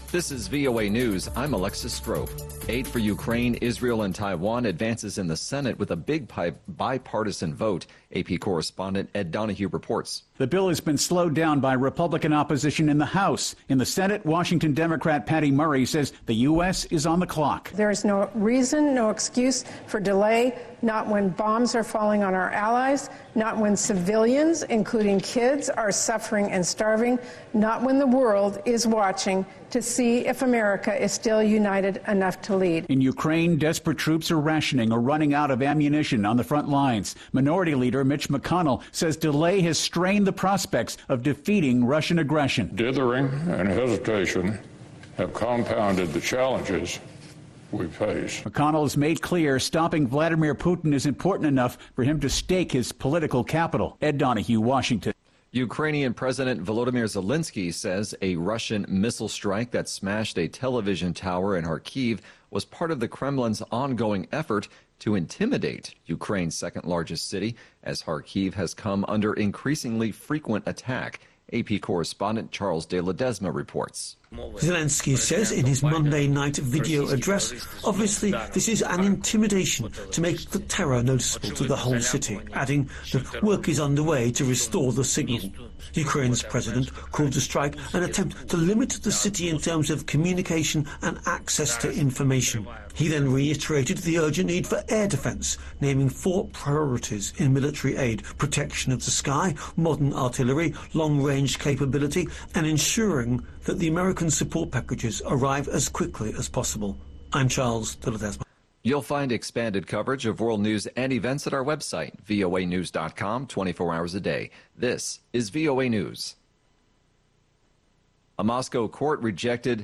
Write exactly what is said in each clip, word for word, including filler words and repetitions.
This is V O A News. I'm Alexis Strope. Aid for Ukraine, Israel, and Taiwan advances in the Senate with a big bipartisan vote. A P correspondent Ed Donahue reports. The bill has been slowed down by Republican opposition in the House. In the Senate, Washington Democrat Patty Murray says the U S is on the clock. There is no reason, no excuse for delay, not when bombs are falling on our allies, not when civilians, including kids, are suffering and starving, not when the world is watching to see if America is still united enough to lead. In Ukraine, desperate troops are rationing or running out of ammunition on the front lines. Minority Leader Mitch McConnell says delay has strained the prospects of defeating Russian aggression. Dithering and hesitation have compounded the challenges we face. McConnell has made clear stopping Vladimir Putin is important enough for him to stake his political capital. Ed Donahue, Washington. Ukrainian President Volodymyr Zelensky says a Russian missile strike that smashed a television tower in Kharkiv was part of the Kremlin's ongoing effort to intimidate Ukraine's second largest city, as Kharkiv has come under increasingly frequent attack. A P correspondent Charles de Ledesma reports. Zelensky says in his Monday night video address, obviously this is an intimidation to make the terror noticeable to the whole city, adding that work is underway to restore the signal. Ukraine's president called the strike an attempt to limit the city in terms of communication and access to information. He then reiterated the urgent need for air defense, naming four priorities in military aid: protection of the sky, modern artillery, long-range capability, and ensuring that the American support packages arrive as quickly as possible. I'm Charles de Ledesma. You'll find expanded coverage of world news and events at our website, V O A news dot com, twenty-four hours a day. This is V O A News. A Moscow court rejected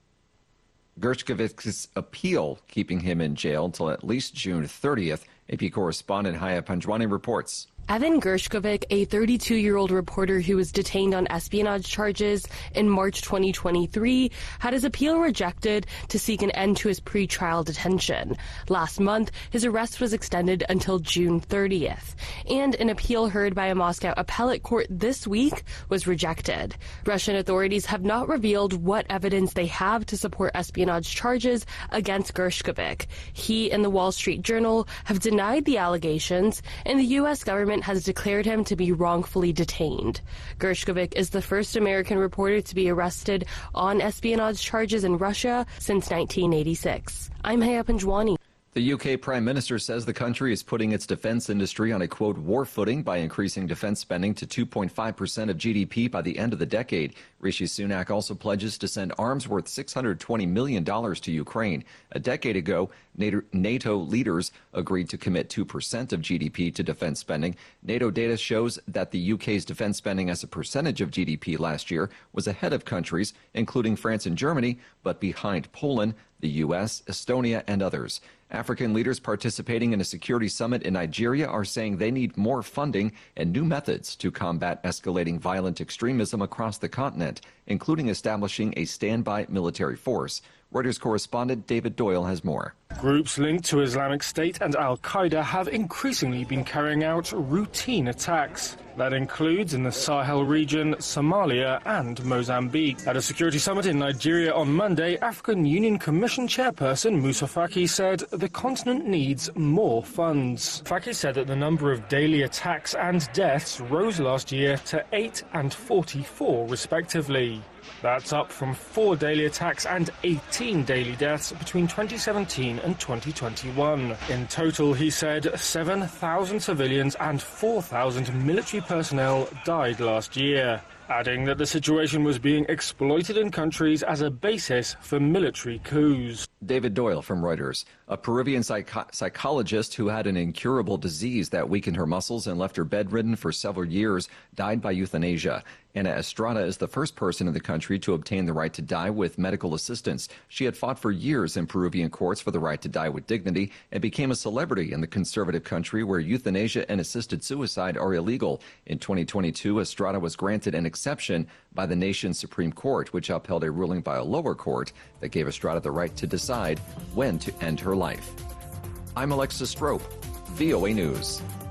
Gershkovik's appeal, keeping him in jail until at least June thirtieth. A P correspondent Haya Panjwani reports. Evan Gershkovik, a thirty-two-year-old reporter who was detained on espionage charges in March twenty twenty-three, had his appeal rejected to seek an end to his pre-trial detention. Last month, his arrest was extended until June thirtieth, and an appeal heard by a Moscow appellate court this week was rejected. Russian authorities have not revealed what evidence they have to support espionage charges against Gershkovik. He and the Wall Street Journal have denied the allegations, and the U S government has declared him to be wrongfully detained. Gershkovik is the first American reporter to be arrested on espionage charges in Russia since nineteen eighty-six. I'm Haya Panjwani. The U K Prime Minister says the country is putting its defense industry on a, quote, war footing by increasing defense spending to two point five percent of G D P by the end of the decade. Rishi Sunak also pledges to send arms worth six hundred twenty million dollars to Ukraine. A decade ago, NATO leaders agreed to commit two percent of G D P to defense spending. NATO data shows that the U K's defense spending as a percentage of G D P last year was ahead of countries, including France and Germany, but behind Poland, the U S, Estonia, and others. African leaders participating in a security summit in Nigeria are saying they need more funding and new methods to combat escalating violent extremism across the continent, including establishing a standby military force. Reuters correspondent David Doyle has more. Groups linked to Islamic State and Al-Qaeda have increasingly been carrying out routine attacks. That includes in the Sahel region, Somalia and Mozambique. At a security summit in Nigeria on Monday, African Union Commission chairperson Musa Faki said the continent needs more funds. Faki said that the number of daily attacks and deaths rose last year to eight and forty-four respectively. That's up from four daily attacks and eighteen daily deaths between twenty seventeen and twenty twenty-one. In total, he said, seven thousand civilians and four thousand military personnel died last year, adding that the situation was being exploited in countries as a basis for military coups. David Doyle from Reuters. A Peruvian psycho- psychologist who had an incurable disease that weakened her muscles and left her bedridden for several years died by euthanasia. Ana Estrada is the first person in the country to obtain the right to die with medical assistance. She had fought for years in Peruvian courts for the right to die with dignity and became a celebrity in the conservative country where euthanasia and assisted suicide are illegal. In twenty twenty-two, Estrada was granted an exception by the nation's Supreme Court, which upheld a ruling by a lower court that gave Estrada the right to decide when to end her life. I'm Alexis Strope, V O A News.